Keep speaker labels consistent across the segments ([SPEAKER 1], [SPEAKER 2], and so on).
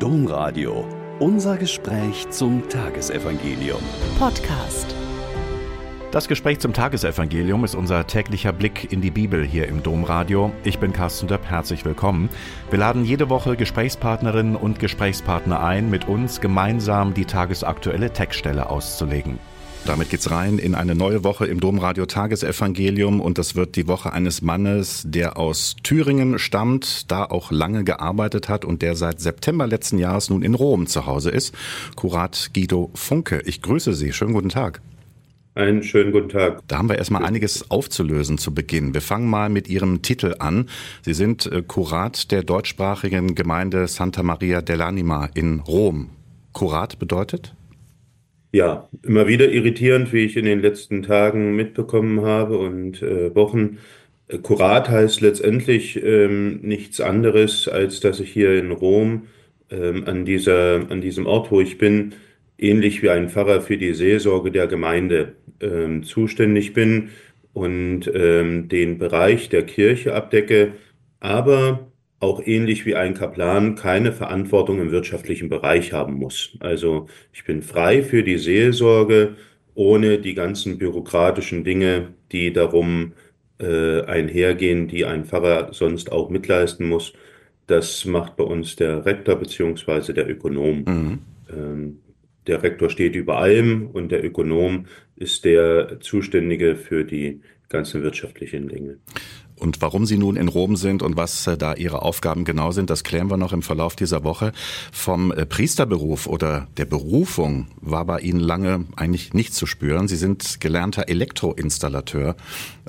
[SPEAKER 1] Domradio. Unser Gespräch zum Tagesevangelium.
[SPEAKER 2] Podcast.
[SPEAKER 3] Das Gespräch zum Tagesevangelium ist unser täglicher Blick in die Bibel hier im Domradio. Ich bin Carsten Döpp, herzlich willkommen. Wir laden jede Woche Gesprächspartnerinnen und Gesprächspartner ein, mit uns gemeinsam die tagesaktuelle Textstelle auszulegen. Damit geht's rein in eine neue Woche im Domradio Tagesevangelium und das wird die Woche eines Mannes, der aus Thüringen stammt, da auch lange gearbeitet hat und der seit September letzten Jahres nun in Rom zu Hause ist. Kurat Guido Funke, ich grüße Sie. Schönen guten Tag.
[SPEAKER 4] Einen schönen guten Tag.
[SPEAKER 3] Da haben wir erstmal einiges aufzulösen zu Beginn. Wir fangen mal mit Ihrem Titel an. Sie sind Kurat der deutschsprachigen Gemeinde Santa Maria dell'Anima in Rom. Kurat bedeutet?
[SPEAKER 4] Ja, immer wieder irritierend, wie ich in den letzten Tagen mitbekommen habe und Wochen. Kurat heißt letztendlich nichts anderes, als dass ich hier in Rom an diesem Ort, wo ich bin, ähnlich wie ein Pfarrer für die Seelsorge der Gemeinde zuständig bin und den Bereich der Kirche abdecke, aber auch ähnlich wie ein Kaplan keine Verantwortung im wirtschaftlichen Bereich haben muss. Also ich bin frei für die Seelsorge, ohne die ganzen bürokratischen Dinge, die darum einhergehen, die ein Pfarrer sonst auch mitleisten muss. Das macht bei uns der Rektor beziehungsweise der Ökonom. Der Rektor steht über allem und der Ökonom ist der Zuständige für die ganzen wirtschaftlichen Dinge.
[SPEAKER 3] Und warum Sie nun in Rom sind und was da Ihre Aufgaben genau sind, das klären wir noch im Verlauf dieser Woche. Vom Priesterberuf oder der Berufung war bei Ihnen lange eigentlich nichts zu spüren. Sie sind gelernter Elektroinstallateur.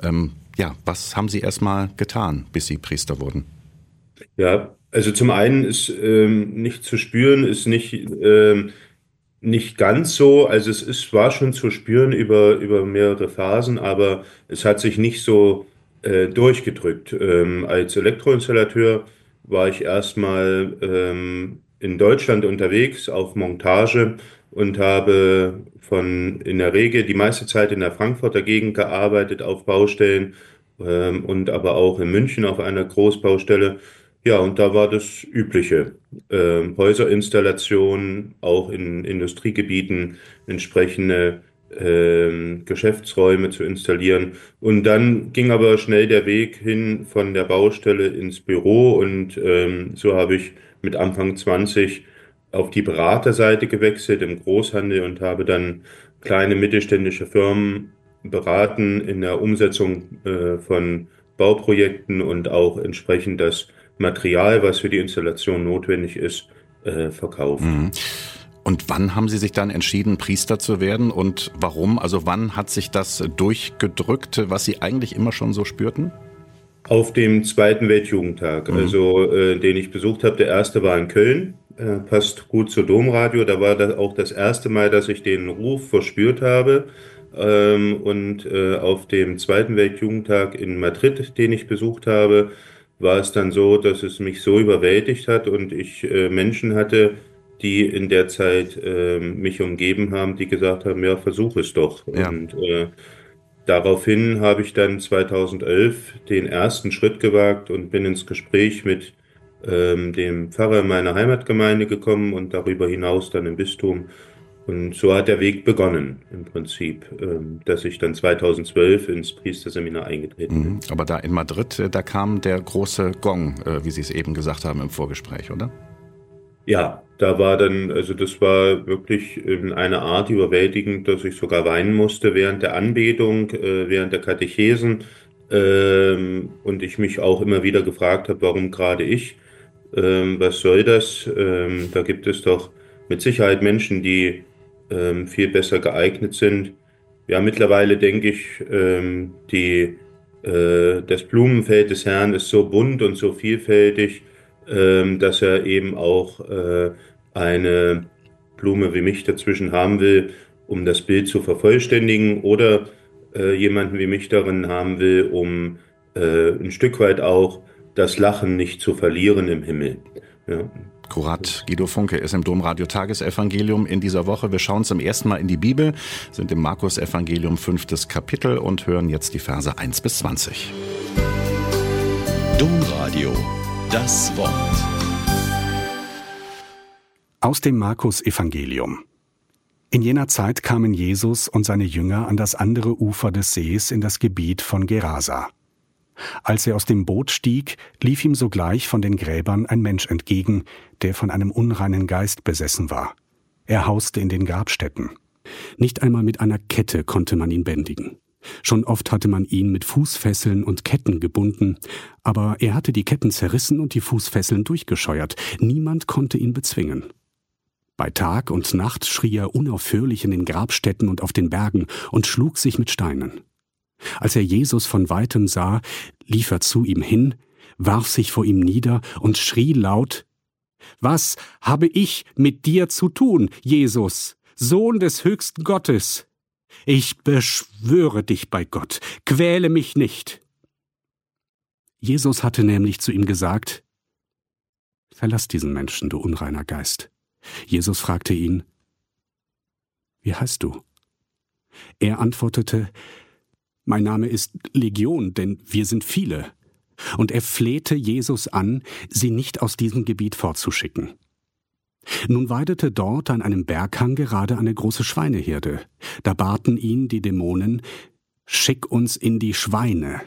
[SPEAKER 3] Was haben Sie erstmal getan, bis Sie Priester wurden?
[SPEAKER 4] Ja, also zum einen ist nicht zu spüren, ist nicht ganz so. Also war schon zu spüren über mehrere Phasen, aber es hat sich nicht so durchgedrückt. Als Elektroinstallateur war ich erstmal in Deutschland unterwegs auf Montage und habe in der Regel die meiste Zeit in der Frankfurter Gegend gearbeitet auf Baustellen und aber auch in München auf einer Großbaustelle. Ja, und da war das Übliche. Häuserinstallationen, auch in Industriegebieten entsprechende Geschäftsräume zu installieren. Und dann ging aber schnell der Weg hin von der Baustelle ins Büro und so habe ich mit Anfang 20 auf die Beraterseite gewechselt im Großhandel und habe dann kleine mittelständische Firmen beraten in der Umsetzung von Bauprojekten und auch entsprechend das Material, was für die Installation notwendig ist, verkauft.
[SPEAKER 3] Und wann haben Sie sich dann entschieden, Priester zu werden und warum? Also wann hat sich das durchgedrückt, was Sie eigentlich immer schon so spürten?
[SPEAKER 4] Auf dem Zweiten Weltjugendtag, den ich besucht habe. Der erste war in Köln, passt gut zur Domradio. Da war das auch das erste Mal, dass ich den Ruf verspürt habe. Auf dem Zweiten Weltjugendtag in Madrid, den ich besucht habe, war es dann so, dass es mich so überwältigt hat und ich Menschen hatte, die in der Zeit mich umgeben haben, die gesagt haben, ja, versuch es doch. Ja. Und daraufhin habe ich dann 2011 den ersten Schritt gewagt und bin ins Gespräch mit dem Pfarrer meiner Heimatgemeinde gekommen und darüber hinaus dann im Bistum. Und so hat der Weg begonnen, im Prinzip, dass ich dann 2012 ins Priesterseminar eingetreten bin.
[SPEAKER 3] Aber da in Madrid, da kam der große Gong, wie Sie es eben gesagt haben im Vorgespräch, oder?
[SPEAKER 4] Ja, da war dann, also das war wirklich in einer Art überwältigend, dass ich sogar weinen musste während der Anbetung, während der Katechesen und ich mich auch immer wieder gefragt habe, warum gerade ich? Was soll das? Da gibt es doch mit Sicherheit Menschen, die viel besser geeignet sind. Ja, mittlerweile denke ich, das Blumenfeld des Herrn ist so bunt und so vielfältig, dass er eben auch eine Blume wie mich dazwischen haben will, um das Bild zu vervollständigen oder jemanden wie mich darin haben will, um ein Stück weit auch das Lachen nicht zu verlieren im Himmel. Ja.
[SPEAKER 3] Kurat Guido Funke ist im Domradio Tagesevangelium in dieser Woche. Wir schauen zum ersten Mal in die Bibel, sind im Markus-Evangelium 5. Kapitel und hören jetzt die Verse 1 bis 20.
[SPEAKER 1] Domradio, das Wort.
[SPEAKER 2] Aus dem Markus-Evangelium. In jener Zeit kamen Jesus und seine Jünger an das andere Ufer des Sees in das Gebiet von Gerasa. Als er aus dem Boot stieg, lief ihm sogleich von den Gräbern ein Mensch entgegen, der von einem unreinen Geist besessen war. Er hauste in den Grabstätten. Nicht einmal mit einer Kette konnte man ihn bändigen. Schon oft hatte man ihn mit Fußfesseln und Ketten gebunden, aber er hatte die Ketten zerrissen und die Fußfesseln durchgescheuert. Niemand konnte ihn bezwingen. Bei Tag und Nacht schrie er unaufhörlich in den Grabstätten und auf den Bergen und schlug sich mit Steinen. Als er Jesus von weitem sah, lief er zu ihm hin, warf sich vor ihm nieder und schrie laut: »Was habe ich mit dir zu tun, Jesus, Sohn des höchsten Gottes? Ich beschwöre dich bei Gott, quäle mich nicht.« Jesus hatte nämlich zu ihm gesagt: »Verlass diesen Menschen, du unreiner Geist.« Jesus fragte ihn: »Wie heißt du?« Er antwortete: »Mein Name ist Legion, denn wir sind viele.« Und er flehte Jesus an, sie nicht aus diesem Gebiet fortzuschicken. Nun weidete dort an einem Berghang gerade eine große Schweineherde. Da baten ihn die Dämonen: »Schick uns in die Schweine.«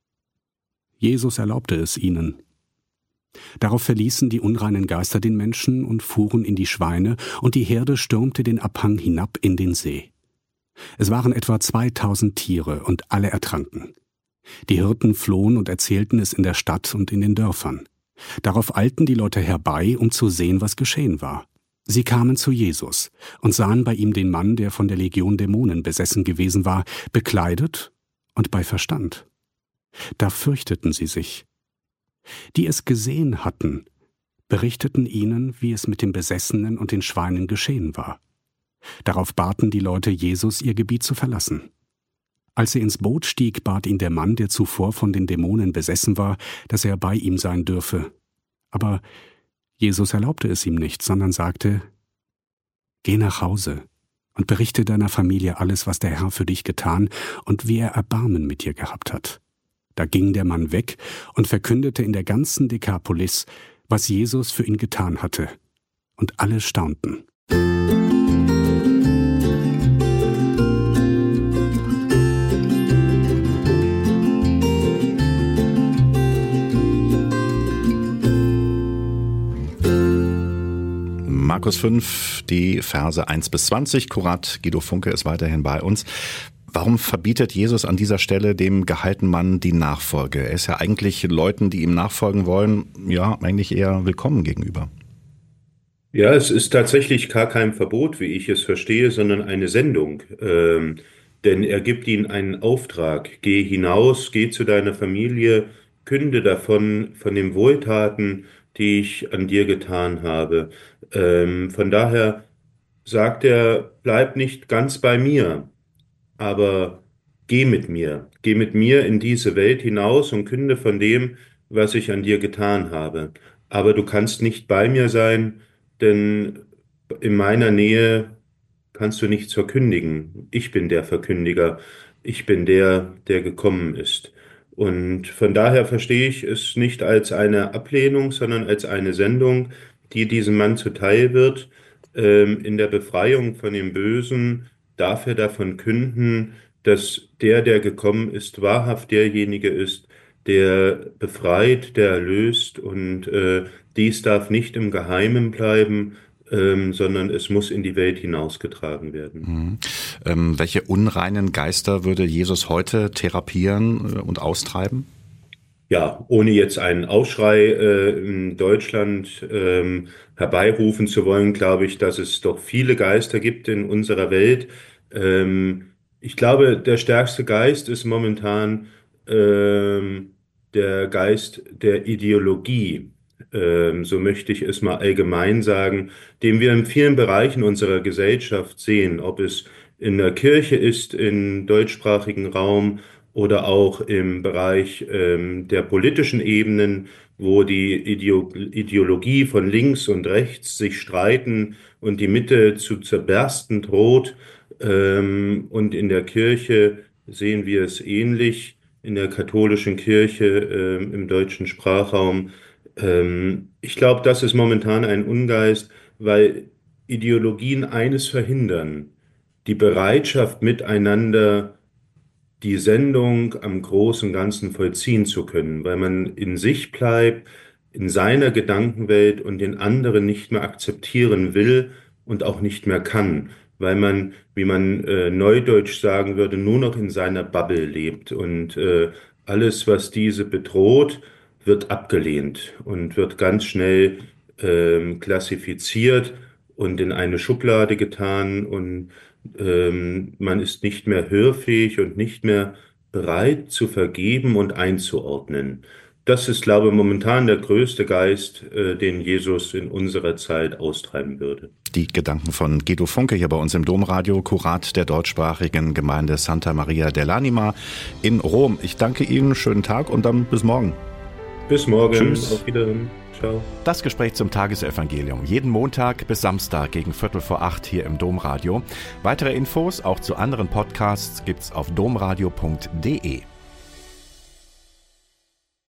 [SPEAKER 2] Jesus erlaubte es ihnen. Darauf verließen die unreinen Geister den Menschen und fuhren in die Schweine, und die Herde stürmte den Abhang hinab in den See. Es waren etwa 2000 Tiere, und alle ertranken. Die Hirten flohen und erzählten es in der Stadt und in den Dörfern. Darauf eilten die Leute herbei, um zu sehen, was geschehen war. Sie kamen zu Jesus und sahen bei ihm den Mann, der von der Legion Dämonen besessen gewesen war, bekleidet und bei Verstand. Da fürchteten sie sich. Die es gesehen hatten, berichteten ihnen, wie es mit dem Besessenen und den Schweinen geschehen war. Darauf baten die Leute Jesus, ihr Gebiet zu verlassen. Als er ins Boot stieg, bat ihn der Mann, der zuvor von den Dämonen besessen war, dass er bei ihm sein dürfe. Aber Jesus erlaubte es ihm nicht, sondern sagte: »Geh nach Hause und berichte deiner Familie alles, was der Herr für dich getan und wie er Erbarmen mit dir gehabt hat.« Da ging der Mann weg und verkündete in der ganzen Dekapolis, was Jesus für ihn getan hatte. Und alle staunten.
[SPEAKER 3] Markus 5, die Verse 1-20. Kurat Guido Funke ist weiterhin bei uns. Warum verbietet Jesus an dieser Stelle dem gehaltenen Mann die Nachfolge? Er ist ja eigentlich Leuten, die ihm nachfolgen wollen, ja, eigentlich eher willkommen gegenüber.
[SPEAKER 4] Ja, es ist tatsächlich gar kein Verbot, wie ich es verstehe, sondern eine Sendung. Denn er gibt ihnen einen Auftrag. Geh hinaus, geh zu deiner Familie, künde davon, von den Wohltaten, die ich an dir getan habe. Von daher sagt er, bleib nicht ganz bei mir, aber geh mit mir in diese Welt hinaus und künde von dem, was ich an dir getan habe. Aber du kannst nicht bei mir sein, denn in meiner Nähe kannst du nichts verkündigen. Ich bin der Verkündiger. Ich bin der, der gekommen ist. Und von daher verstehe ich es nicht als eine Ablehnung, sondern als eine Sendung, die diesem Mann zuteil wird. In der Befreiung von dem Bösen darf er davon künden, dass der gekommen ist, wahrhaft derjenige ist, der befreit, der erlöst. Und dies darf nicht im Geheimen bleiben, sondern es muss in die Welt hinausgetragen werden.
[SPEAKER 3] Welche unreinen Geister würde Jesus heute therapieren und austreiben?
[SPEAKER 4] Ja, ohne jetzt einen Aufschrei in Deutschland herbeirufen zu wollen, glaube ich, dass es doch viele Geister gibt in unserer Welt. Ich glaube, der stärkste Geist ist momentan der Geist der Ideologie. So möchte ich es mal allgemein sagen, den wir in vielen Bereichen unserer Gesellschaft sehen, ob es in der Kirche ist, im deutschsprachigen Raum oder auch im Bereich der politischen Ebenen, wo die Ideologie von links und rechts sich streiten und die Mitte zu zerbersten droht. Und in der Kirche sehen wir es ähnlich, in der katholischen Kirche im deutschen Sprachraum. Ich glaube, das ist momentan ein Ungeist, weil Ideologien eines verhindern: die Bereitschaft, miteinander die Sendung am großen Ganzen vollziehen zu können, weil man in sich bleibt, in seiner Gedankenwelt und den anderen nicht mehr akzeptieren will und auch nicht mehr kann, weil man, wie man neudeutsch sagen würde, nur noch in seiner Bubble lebt und alles, was diese bedroht, wird abgelehnt und wird ganz schnell klassifiziert und in eine Schublade getan und man ist nicht mehr hörfähig und nicht mehr bereit zu vergeben und einzuordnen. Das ist, glaube ich, momentan der größte Geist, den Jesus in unserer Zeit austreiben würde.
[SPEAKER 3] Die Gedanken von Guido Funke hier bei uns im Domradio, Kurat der deutschsprachigen Gemeinde Santa Maria dell'Anima in Rom. Ich danke Ihnen, schönen Tag und dann bis morgen.
[SPEAKER 4] Bis morgen.
[SPEAKER 3] Tschüss.
[SPEAKER 4] Auf Wiedersehen. Ciao.
[SPEAKER 3] Das Gespräch zum Tagesevangelium. Jeden Montag bis Samstag gegen 7:45 hier im Domradio. Weitere Infos auch zu anderen Podcasts gibt's auf domradio.de.